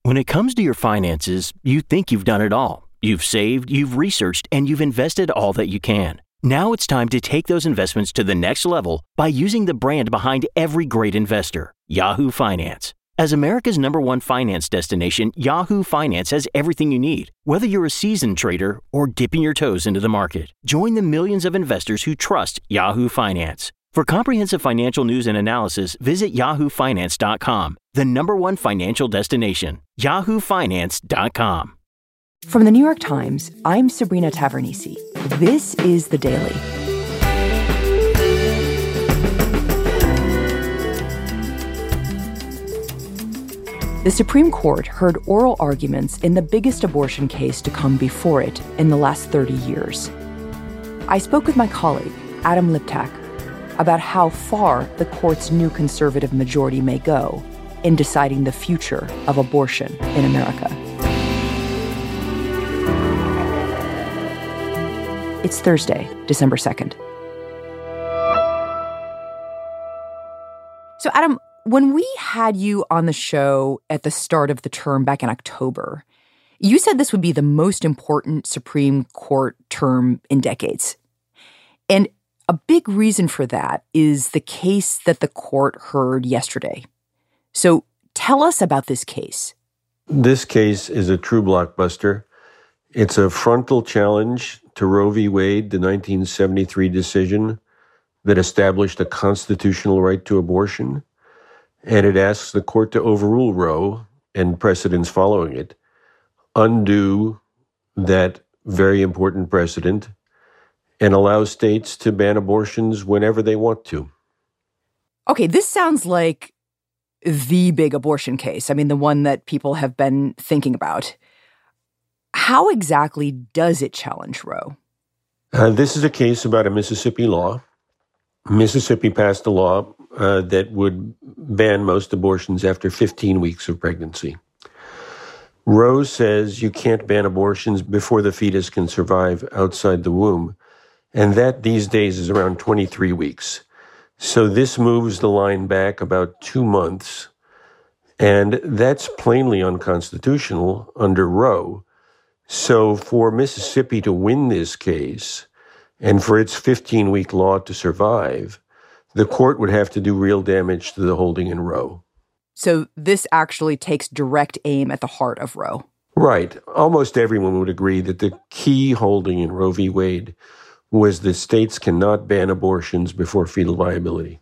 When it comes to your finances, you think you've done it all. You've saved, you've researched, and you've invested all that you can. Now it's time to take those investments to the next level by using the brand behind every great investor, Yahoo Finance. As America's #1 finance destination, Yahoo Finance has everything you need. Whether you're a seasoned trader or dipping your toes into the market, join the millions of investors who trust Yahoo Finance. For comprehensive financial news and analysis, visit yahoofinance.com, the #1 financial destination, yahoofinance.com. From the New York Times, I'm Sabrina Tavernise. This is The Daily. The Supreme Court heard oral arguments in the biggest abortion case to come before it in the last 30 years. I spoke with my colleague, Adam Liptak, about how far the court's new conservative majority may go in deciding the future of abortion in America. It's Thursday, December 2nd. So, Adam, when we had you on the show at the start of the term back in October, you said this would be the most important Supreme Court term in decades. And a big reason for that is the case that the court heard yesterday. So tell us about this case. This case is a true blockbuster. It's a frontal challenge to Roe v. Wade, the 1973 decision that established a constitutional right to abortion. And it asks the court to overrule Roe and precedents following it, undo that very important precedent, and allow states to ban abortions whenever they want to. Okay, this sounds like the big abortion case. I mean, the one that people have been thinking about. How exactly does it challenge Roe? This is a case about a Mississippi law. Mississippi passed a law that would ban most abortions after 15 weeks of pregnancy. Roe says you can't ban abortions before the fetus can survive outside the womb. And that these days is around 23 weeks. So this moves the line back about 2 months. And that's plainly unconstitutional under Roe. So for Mississippi to win this case and for its 15-week law to survive, the court would have to do real damage to the holding in Roe. So this actually takes direct aim at the heart of Roe. Right. Almost everyone would agree that the key holding in Roe v. Wade was that states cannot ban abortions before fetal viability.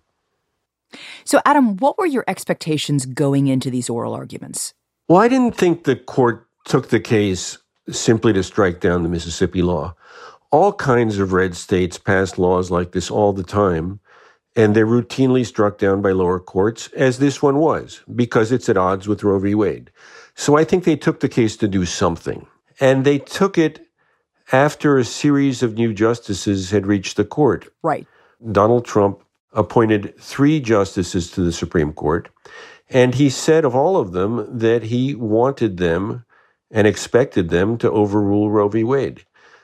So, Adam, what were your expectations going into these oral arguments? Well, I didn't think the court took the case simply to strike down the Mississippi law. All kinds of red states pass laws like this all the time, and they're routinely struck down by lower courts, as this one was, because it's at odds with Roe v. Wade. So I think they took the case to do something. And they took it after a series of new justices had reached the court. Right. Donald Trump appointed 3 justices to the Supreme Court, and he said of all of them that he wanted them and expected them to overrule Roe v. Wade.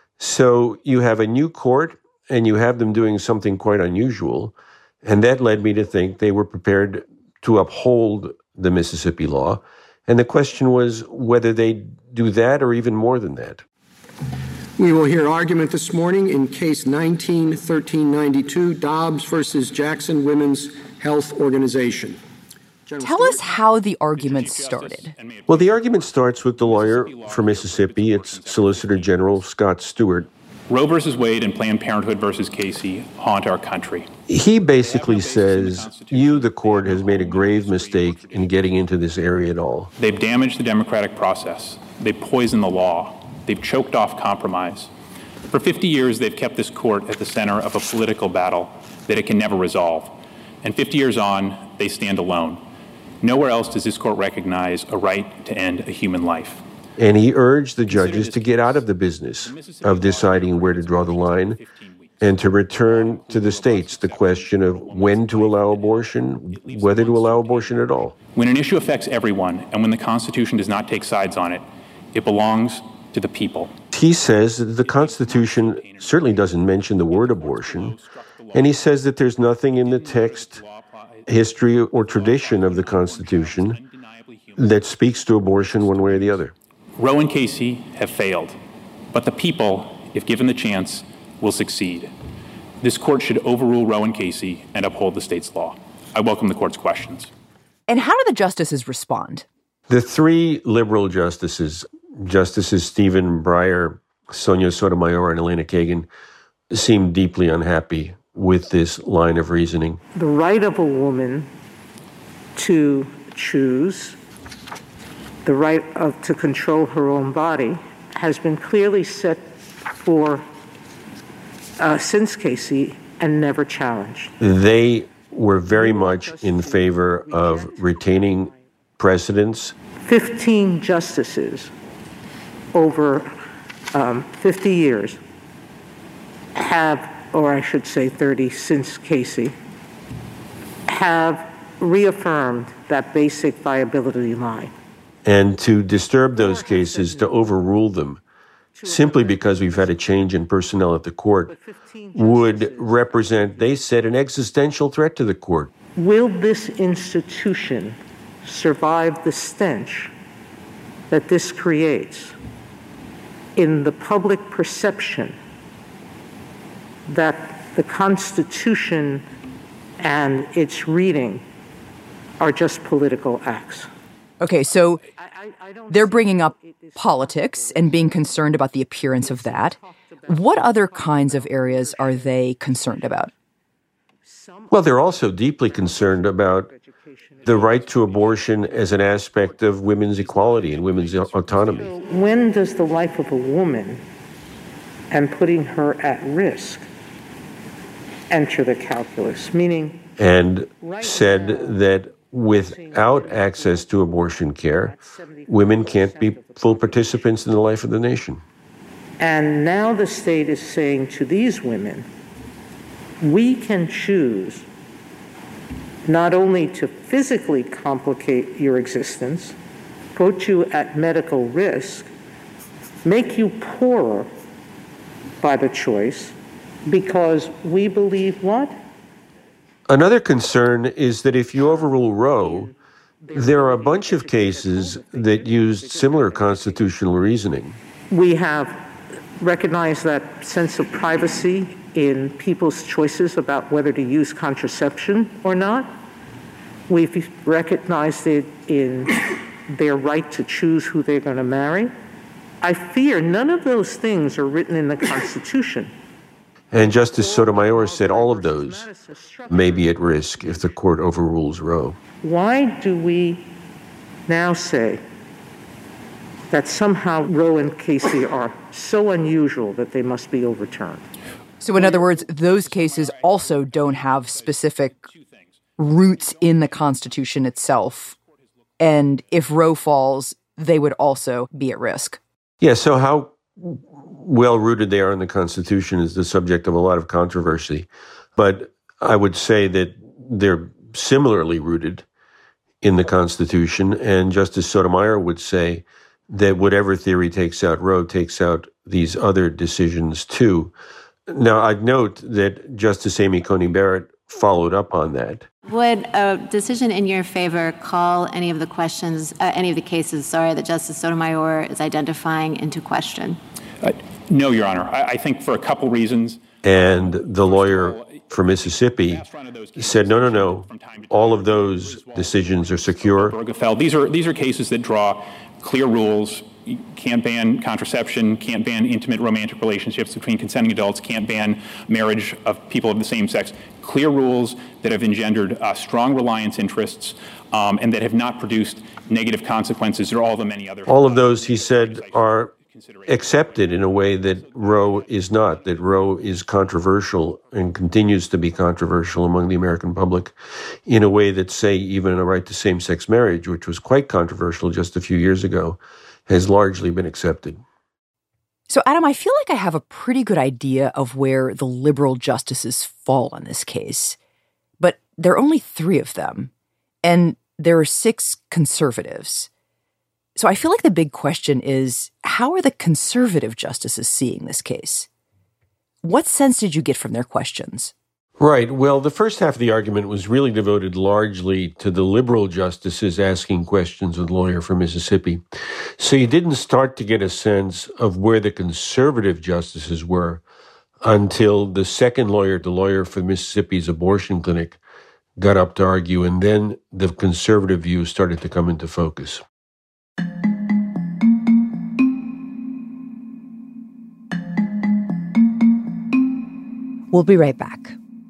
So you have a new court, and you have them doing something quite unusual, and that led me to think they were prepared to uphold the Mississippi law. And the question was whether they'd do that or even more than that. We will hear argument this morning in Case 19-1392, Dobbs versus Jackson Women's Health Organization. Tell us how the argument started. Well, the argument starts with the lawyer for Mississippi. It's Solicitor General Scott Stewart. Roe versus Wade and Planned Parenthood versus Casey haunt our country. He basically says, you, the court, has made a grave mistake in getting into this area at all. They've damaged the democratic process. They've poisoned the law. They've choked off compromise. For 50 years, they've kept this court at the center of a political battle that it can never resolve. And 50 years on, they stand alone. Nowhere else does this court recognize a right to end a human life. And he urged the judges to get out of the business of deciding where to draw the line and to return to the states the question of when to allow abortion, whether to allow abortion at all. When an issue affects everyone and when the Constitution does not take sides on it, it belongs to the people. He says that the Constitution certainly doesn't mention the word abortion, and he says that there's nothing in the text, history, or tradition of the Constitution that speaks to abortion one way or the other. Roe and Casey have failed, but the people, if given the chance, will succeed. This court should overrule Roe and Casey and uphold the state's law. I welcome the court's questions. And how do the justices respond? The three liberal justices, Justices Stephen Breyer, Sonia Sotomayor, and Elena Kagan, seem deeply unhappy with this line of reasoning. The right of a woman to choose, the right to control her own body, has been clearly set for since Casey and never challenged. They were very much in favor of retaining precedents. 15 justices over 50 years have, or I should say 30 since Casey, have reaffirmed that basic viability line. And to disturb those cases, to overrule them, simply because we've had a change in personnel at the court, would represent, they said, an existential threat to the court. Will this institution survive the stench that this creates in the public perception that the Constitution and its reading are just political acts? Okay, so they're bringing up politics and being concerned about the appearance of that. What other kinds of areas are they concerned about? Well, they're also deeply concerned about the right to abortion as an aspect of women's equality and women's autonomy. So when does the life of a woman and putting her at risk enter the calculus? Meaning, and said that without access to abortion care, women can't be full participants in the life of the nation. And now the state is saying to these women, we can choose not only to physically complicate your existence, put you at medical risk, make you poorer by the choice, because we believe what? Another concern is that if you overrule Roe, there are a bunch of cases that used similar constitutional reasoning. We have recognized that sense of privacy in people's choices about whether to use contraception or not. We've recognized it in their right to choose who they're going to marry. I fear none of those things are written in the Constitution. And Justice Sotomayor said all of those may be at risk if the court overrules Roe. Why do we now say that somehow Roe and Casey are so unusual that they must be overturned? So in other words, those cases also don't have specific roots in the Constitution itself. And if Roe falls, they would also be at risk. Yeah, so how well-rooted they are in the Constitution is the subject of a lot of controversy. But I would say that they're similarly rooted in the Constitution. And Justice Sotomayor would say that whatever theory takes out Roe takes out these other decisions too. Now, I'd note that Justice Amy Coney Barrett followed up on that. Would a decision in your favor call any of the cases, that Justice Sotomayor is identifying into question? No, Your Honor. I think for a couple reasons. And the lawyer for Mississippi said, no. All of those decisions are secure. These are cases that draw clear rules. You can't ban contraception, can't ban intimate romantic relationships between consenting adults, can't ban marriage of people of the same sex. Clear rules that have engendered strong reliance interests and that have not produced negative consequences. There are all the many other. All of those, he said, are accepted in a way that Roe is not, that Roe is controversial and continues to be controversial among the American public in a way that, say, even a right to same-sex marriage, which was quite controversial just a few years ago, has largely been accepted. So, Adam, I feel like I have a pretty good idea of where the liberal justices fall on this case. But there are only 3 of them, and there are 6 conservatives. So I feel like the big question is, how are the conservative justices seeing this case? What sense did you get from their questions? Right. Well, the first half of the argument was really devoted largely to the liberal justices asking questions of the lawyer for Mississippi. So you didn't start to get a sense of where the conservative justices were until the second lawyer, the lawyer for Mississippi's abortion clinic, got up to argue, and then the conservative view started to come into focus. We'll be right back.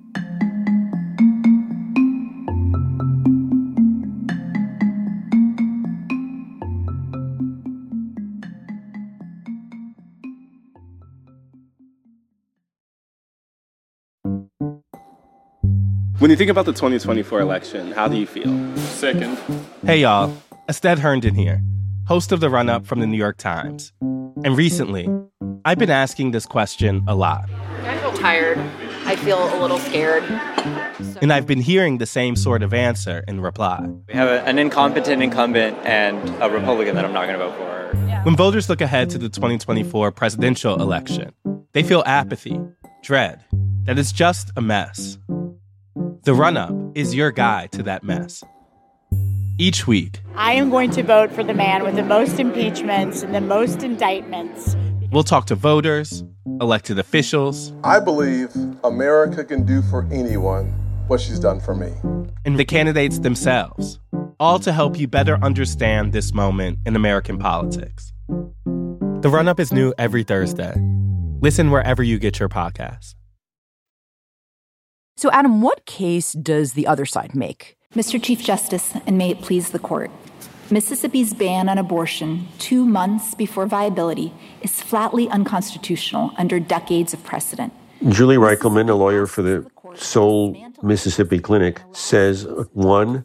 When you think about the 2024 election, how do you feel? Sickened. Hey, y'all. Estelle Herndon here, host of The Run-Up from the New York Times. And recently, I've been asking this question a lot. I feel tired. I feel a little scared. And I've been hearing the same sort of answer in reply. We have an incompetent incumbent and a Republican that I'm not going to vote for. When voters look ahead to the 2024 presidential election, they feel apathy, dread, that it's just a mess. The Run-Up is your guide to that mess. Each week, I am going to vote for the man with the most impeachments and the most indictments. We'll talk to voters, elected officials. I believe America can do for anyone what she's done for me. And the candidates themselves, all to help you better understand this moment in American politics. The Run-Up is new every Thursday. Listen wherever you get your podcasts. So, Adam, what case does the other side make? Mr. Chief Justice, and may it please the court, Mississippi's ban on abortion 2 months before viability is flatly unconstitutional under decades of precedent. Julie Reichelman, a lawyer for the Soul Mississippi Clinic, says, one,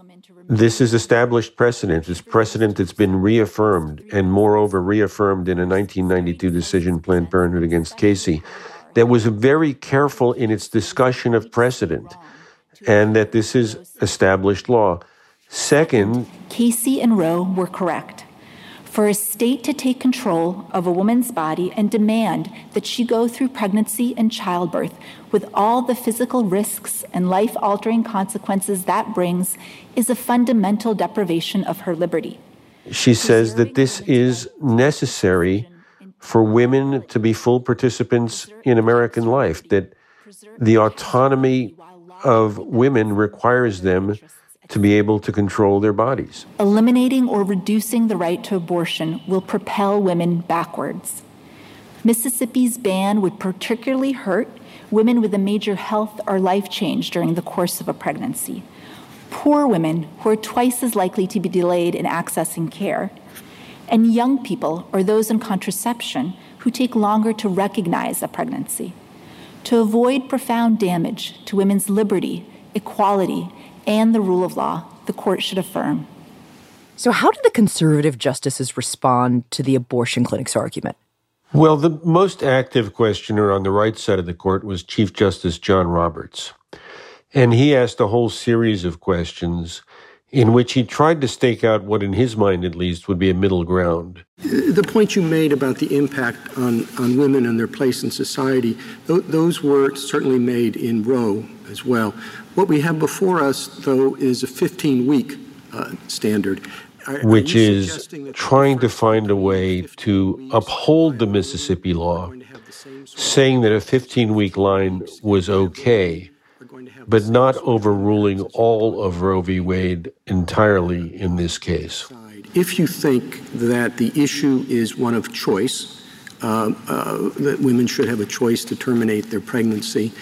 this is established precedent. It's precedent that's been reaffirmed, and moreover reaffirmed in a 1992 decision, Planned Parenthood against Casey, that was very careful in its discussion of precedent, and that this is established law. Second, Casey and Roe were correct. For a state to take control of a woman's body and demand that she go through pregnancy and childbirth with all the physical risks and life-altering consequences that brings is a fundamental deprivation of her liberty. She says that this is necessary for women to be full participants in American life, that the autonomy of women requires them to be able to control their bodies. Eliminating or reducing the right to abortion will propel women backwards. Mississippi's ban would particularly hurt women with a major health or life change during the course of a pregnancy, poor women who are twice as likely to be delayed in accessing care, and young people or those in contraception who take longer to recognize a pregnancy. To avoid profound damage to women's liberty, equality, and the rule of law, the court should affirm. So how did the conservative justices respond to the abortion clinic's argument? Well, the most active questioner on the right side of the court was Chief Justice John Roberts. And he asked a whole series of questions in which he tried to stake out what, in his mind at least, would be a middle ground. The point you made about the impact on women and their place in society, those were certainly made in Roe as well. What we have before us, though, is a 15-week standard. Which is trying to find a way to uphold the Mississippi law, saying that a 15-week line was okay, but not overruling all of Roe v. Wade entirely in this case. If you think that the issue is one of choice, that women should have a choice to terminate their pregnancy,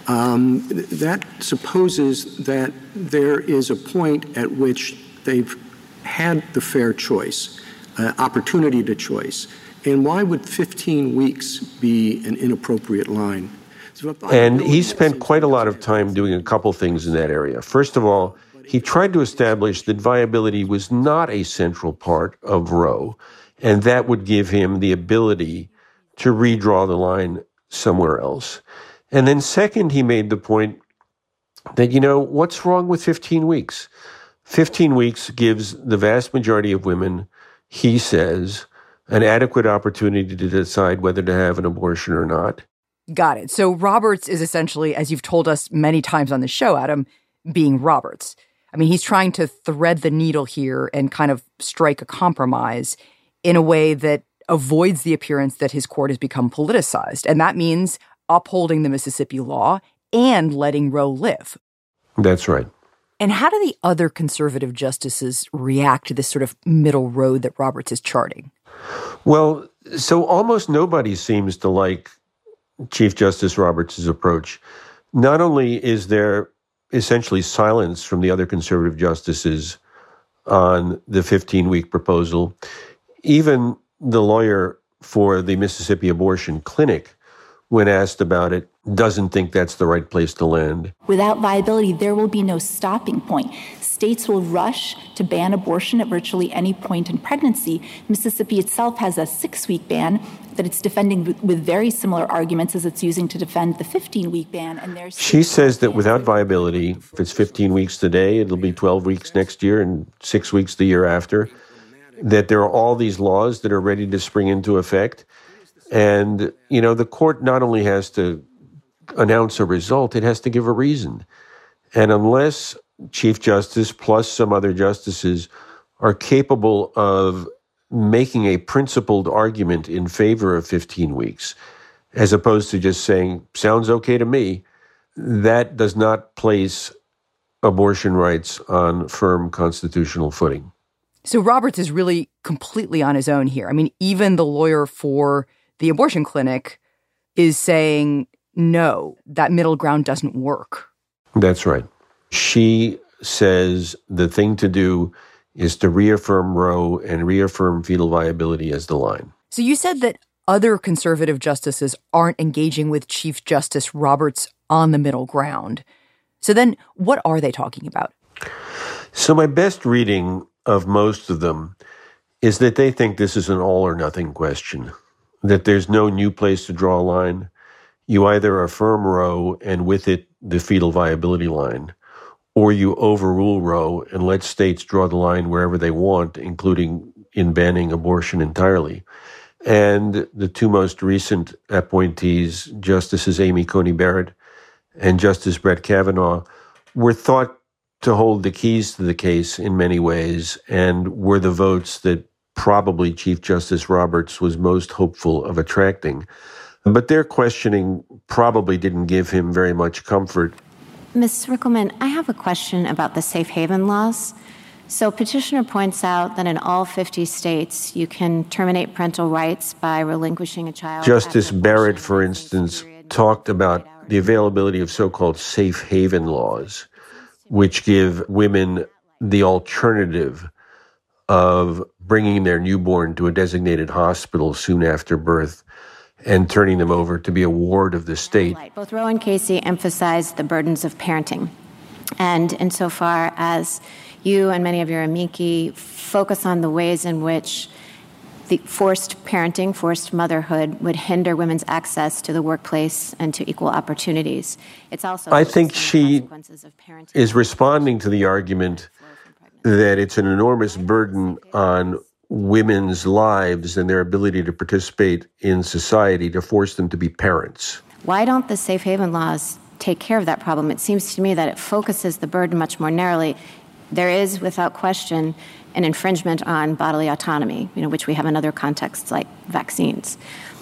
that supposes that there is a point at which they've had the fair choice, opportunity to choice. And why would 15 weeks be an inappropriate line? And he spent quite a lot of time doing a couple things in that area. First of all, he tried to establish that viability was not a central part of Roe, and that would give him the ability to redraw the line somewhere else. And then second, he made the point that, what's wrong with 15 weeks? 15 weeks gives the vast majority of women, he says, an adequate opportunity to decide whether to have an abortion or not. Got it. So Roberts is essentially, as you've told us many times on the show, Adam, being Roberts. I mean, he's trying to thread the needle here and kind of strike a compromise in a way that avoids the appearance that his court has become politicized. And that means upholding the Mississippi law and letting Roe live. That's right. And how do the other conservative justices react to this sort of middle road that Roberts is charting? Well, so almost nobody seems to like Chief Justice Roberts' approach. Not only is there essentially silence from the other conservative justices on the 15-week proposal, even the lawyer for the Mississippi Abortion Clinic, when asked about it, doesn't think that's the right place to land. Without viability, there will be no stopping point. States will rush to ban abortion at virtually any point in pregnancy. Mississippi itself has a 6-week ban that it's defending with very similar arguments as it's using to defend the 15-week ban. And she says that without viability, if it's 15 weeks today, it'll be 12 weeks next year and 6 weeks the year after, that there are all these laws that are ready to spring into effect. And, you know, the court not only has to announce a result, it has to give a reason. And unless Chief Justice plus some other justices are capable of making a principled argument in favor of 15 weeks, as opposed to just saying, sounds okay to me, that does not place abortion rights on firm constitutional footing. So Roberts is really completely on his own here. I mean, even the lawyer for the abortion clinic is saying, no, that middle ground doesn't work. That's right. She says the thing to do is to reaffirm Roe and reaffirm fetal viability as the line. So you said that other conservative justices aren't engaging with Chief Justice Roberts on the middle ground. So then what are they talking about? So my best reading of most of them is that they think this is an all or nothing question, that there's no new place to draw a line. You either affirm Roe and with it the fetal viability line, or you overrule Roe and let states draw the line wherever they want, including in banning abortion entirely. And the two most recent appointees, Justices Amy Coney Barrett and Justice Brett Kavanaugh, were thought to hold the keys to the case in many ways and were the votes that probably Chief Justice Roberts was most hopeful of attracting. But their questioning probably didn't give him very much comfort. Ms. Rickleman, I have a question about the safe haven laws. So petitioner points out that in all 50 states, you can terminate parental rights by relinquishing a child. Justice Barrett, for instance, talked about the availability of so-called safe haven laws, which give women the alternative of bringing their newborn to a designated hospital soon after birth and turning them over to be a ward of the state. Both Roe and Casey emphasized the burdens of parenting. And insofar as you and many of your amici focus on the ways in which the forced parenting, forced motherhood would hinder women's access to the workplace and to equal opportunities. It's also I think she is responding to the argument that it's an enormous burden on women's lives and their ability to participate in society to force them to be parents. Why don't the safe haven laws take care of that problem? It seems to me that it focuses the burden much more narrowly. There is, without question, an infringement on bodily autonomy, which we have in other contexts like vaccines.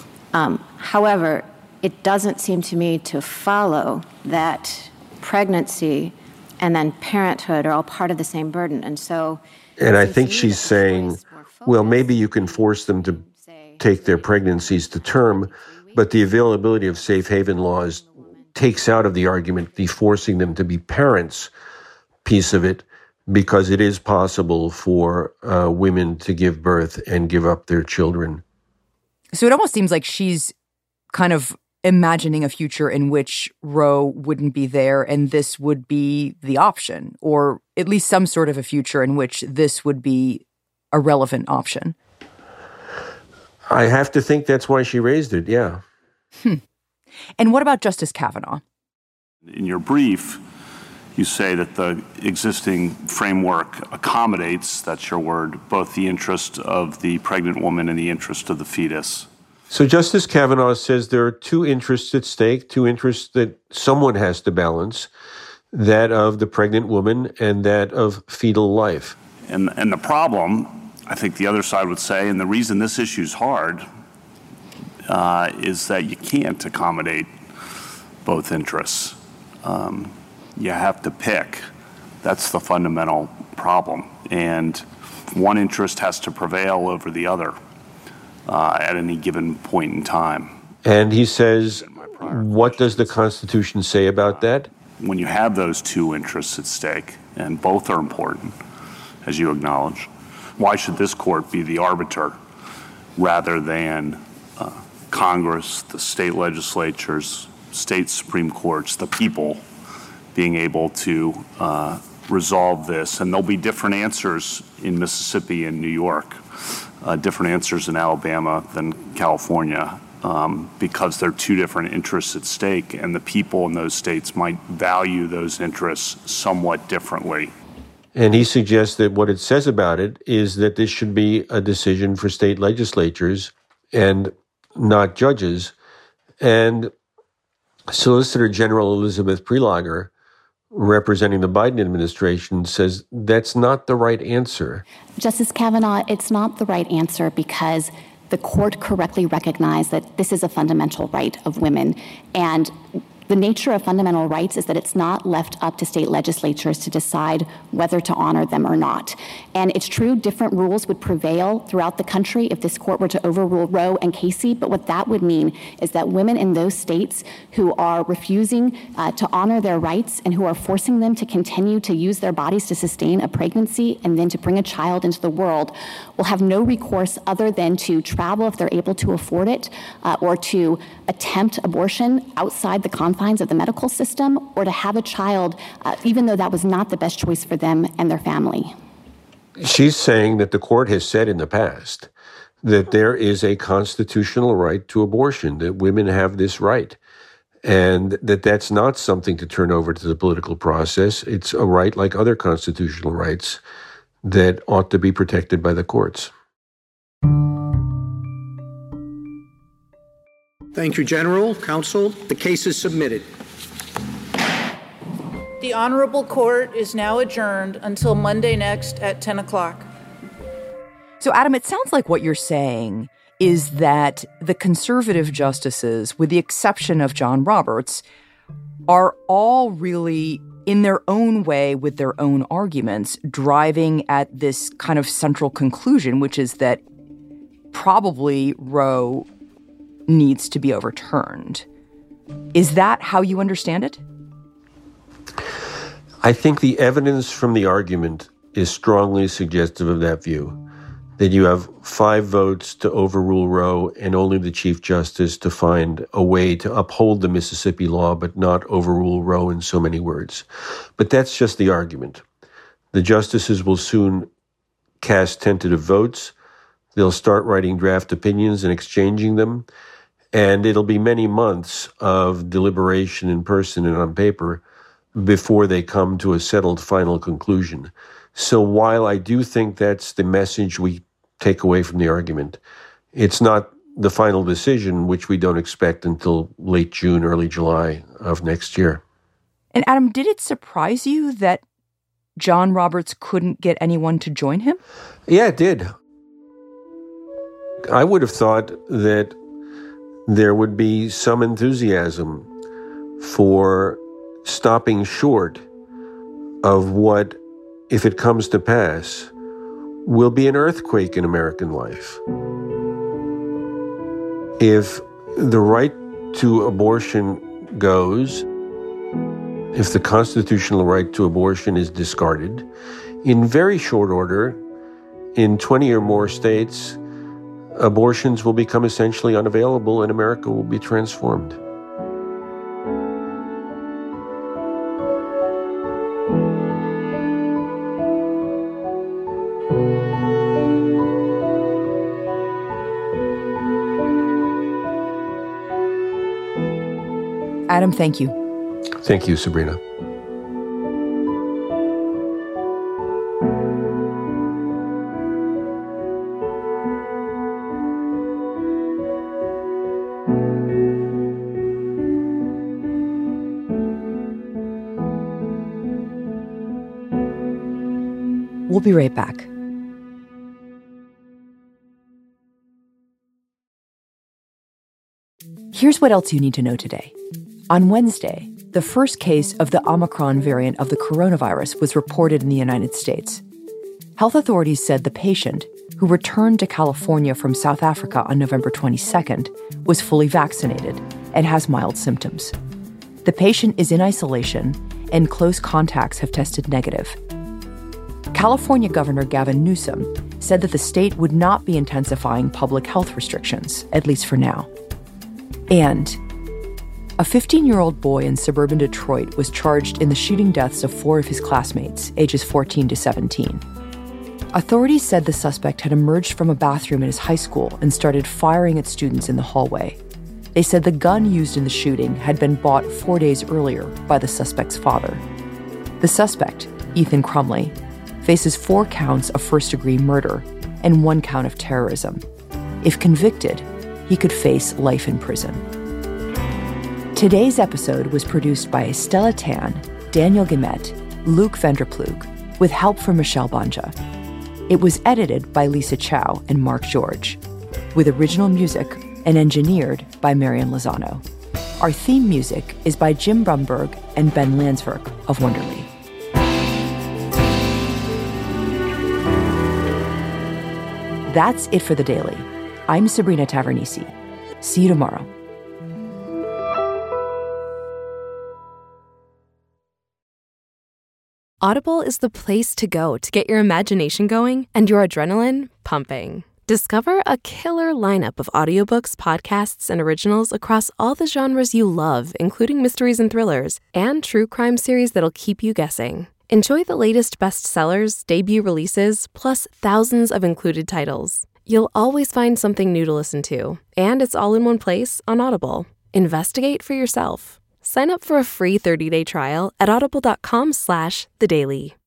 However, it doesn't seem to me to follow that pregnancy and then parenthood are all part of the same burden. And I think she's saying, well, maybe you can force them to take their pregnancies to term, but the availability of safe haven laws takes out of the argument the forcing them to be parents piece of it, because it is possible for women to give birth and give up their children. So it almost seems like she's kind of imagining a future in which Roe wouldn't be there and this would be the option, or at least some sort of a future in which this would be a relevant option. I have to think that's why she raised it, yeah. And what about Justice Kavanaugh? In your brief, you say that the existing framework accommodates, that's your word, both the interest of the pregnant woman and the interest of the fetus. So Justice Kavanaugh says there are two interests at stake, two interests that someone has to balance, that of the pregnant woman and that of fetal life. And the problem, I think the other side would say, and the reason this issue is hard, is that you can't accommodate both interests. You have to pick. That's the fundamental problem. And one interest has to prevail over the other at any given point in time. And he says, what does the Constitution say about that? When you have those two interests at stake, and both are important, as you acknowledge, why should this court be the arbiter rather than Congress, the state legislatures, state Supreme Courts, the people being able to resolve this? And there'll be different answers in Mississippi and New York, different answers in Alabama than California, because there are two different interests at stake, and the people in those states might value those interests somewhat differently. And he suggests that what it says about it is that this should be a decision for state legislatures and not judges. And Solicitor General Elizabeth Prelogar, representing the Biden administration, says that's not the right answer. Justice Kavanaugh, it's not the right answer because the court correctly recognized that this is a fundamental right of women. And the nature of fundamental rights is that it's not left up to state legislatures to decide whether to honor them or not. And it's true, different rules would prevail throughout the country if this court were to overrule Roe and Casey, but what that would mean is that women in those states who are refusing to honor their rights and who are forcing them to continue to use their bodies to sustain a pregnancy and then to bring a child into the world will have no recourse other than to travel if they're able to afford it, or to attempt abortion outside the confines of the medical system, or to have a child, even though that was not the best choice for them and their family. She's saying that the court has said in the past that there is a constitutional right to abortion, that women have this right, and that that's not something to turn over to the political process. It's a right like other constitutional rights that ought to be protected by the courts. Thank you, General. Counsel, the case is submitted. The Honorable Court is now adjourned until Monday next at 10 o'clock. So, Adam, it sounds like what you're saying is that the conservative justices, with the exception of John Roberts, are all really, in their own way, with their own arguments, driving at this kind of central conclusion, which is that probably Roe needs to be overturned. Is that how you understand it? I think the evidence from the argument is strongly suggestive of that view, that you have 5 votes to overrule Roe and only the Chief Justice to find a way to uphold the Mississippi law but not overrule Roe in so many words. But that's just the argument. The justices will soon cast tentative votes. They'll start writing draft opinions and exchanging them. And it'll be many months of deliberation in person and on paper before they come to a settled final conclusion. So while I do think that's the message we take away from the argument, it's not the final decision, which we don't expect until late June, early July of next year. And Adam, did it surprise you that John Roberts couldn't get anyone to join him? Yeah, it did. I would have thought that there would be some enthusiasm for stopping short of what, if it comes to pass, will be an earthquake in American life. If the right to abortion goes, if the constitutional right to abortion is discarded, in very short order, in 20 or more states, abortions will become essentially unavailable and America will be transformed. Adam, thank you. Thank you, Sabrina. We'll be right back. Here's what else you need to know today. On Wednesday, the first case of the Omicron variant of the coronavirus was reported in the United States. Health authorities said the patient, who returned to California from South Africa on November 22nd, was fully vaccinated and has mild symptoms. The patient is in isolation, and close contacts have tested negative. California Governor Gavin Newsom said that the state would not be intensifying public health restrictions, at least for now. And a 15-year-old boy in suburban Detroit was charged in the shooting deaths of 4 of his classmates, ages 14 to 17. Authorities said the suspect had emerged from a bathroom in his high school and started firing at students in the hallway. They said the gun used in the shooting had been bought 4 days earlier by the suspect's father. The suspect, Ethan Crumley, faces 4 counts of first-degree murder and 1 count of terrorism. If convicted, he could face life in prison. Today's episode was produced by Estella Tan, Daniel Guillemette, Luc Vanderploeg, with help from Michelle Banja. It was edited by Lisa Chow and Mark George, with original music and engineered by Marian Lozano. Our theme music is by Jim Brumberg and Ben Landsverk of Wonderly. That's it for The Daily. I'm Sabrina Tavernise. See you tomorrow. Audible is the place to go to get your imagination going and your adrenaline pumping. Discover a killer lineup of audiobooks, podcasts, and originals across all the genres you love, including mysteries and thrillers, and true crime series that'll keep you guessing. Enjoy the latest bestsellers, debut releases, plus thousands of included titles. You'll always find something new to listen to, and it's all in one place on Audible. Investigate for yourself. Sign up for a free 30-day trial at audible.com/thedaily.